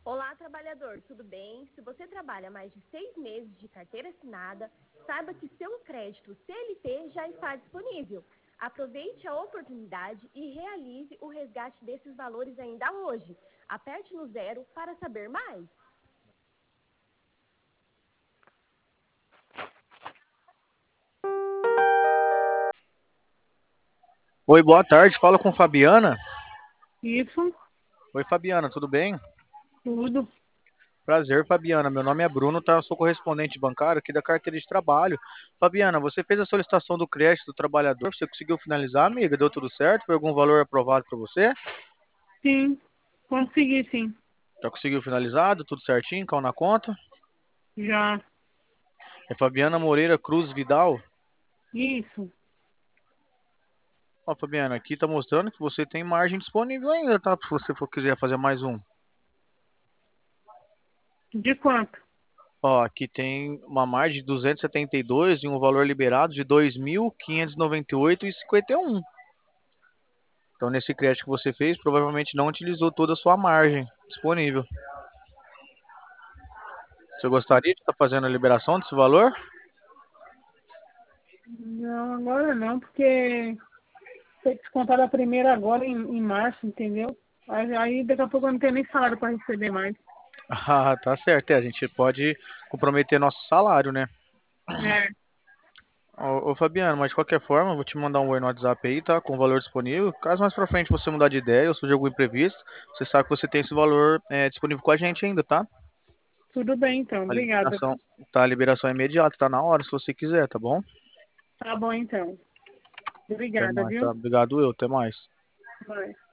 Olá, trabalhador, tudo bem? Se você trabalha mais de 6 meses de carteira assinada, saiba que seu crédito CLT já está disponível. Aproveite a oportunidade e realize o resgate desses valores ainda hoje. Aperte no 0 para saber mais. Oi, boa tarde. Fala com Fabiana. Isso, Oi, Fabiana, tudo bem? tudo. Prazer, Fabiana. Meu nome é Bruno, tá? Eu sou correspondente bancário aqui da carteira de trabalho. Fabiana, você fez a solicitação do crédito do trabalhador? Você conseguiu finalizar, amiga? Deu tudo certo? Foi algum valor aprovado para você? Sim, consegui sim. Já conseguiu finalizado? Tudo certinho? Caiu na conta? Já. É Fabiana Moreira Cruz Vidal. Isso. Ó, Fabiana, aqui tá mostrando que você tem margem disponível ainda, tá? Se você for quiser fazer mais um. De quanto? Ó, aqui tem uma margem de 272 e um valor liberado de 2.598,51. Então, nesse crédito que você fez, provavelmente não utilizou toda a sua margem disponível. Você gostaria de estar fazendo a liberação desse valor? Não, agora não, porque foi descontado a primeira agora em março, entendeu? Aí daqui a pouco eu não tenho nem salário para receber mais. Ah, tá certo. A gente pode comprometer nosso salário, né? É, Ô, Fabiano, mas de qualquer forma, eu vou te mandar um oi no WhatsApp aí, tá? Com o valor disponível. Caso mais pra frente você mudar de ideia ou surgir algum imprevisto, você sabe que você tem esse valor disponível com a gente ainda, tá? tudo bem então, A obrigada. liberação, tá? A liberação é imediata, tá na hora, se você quiser, tá bom? Tá bom então. Até Obrigada, mais, tá? viu? Obrigado, até mais. Vai.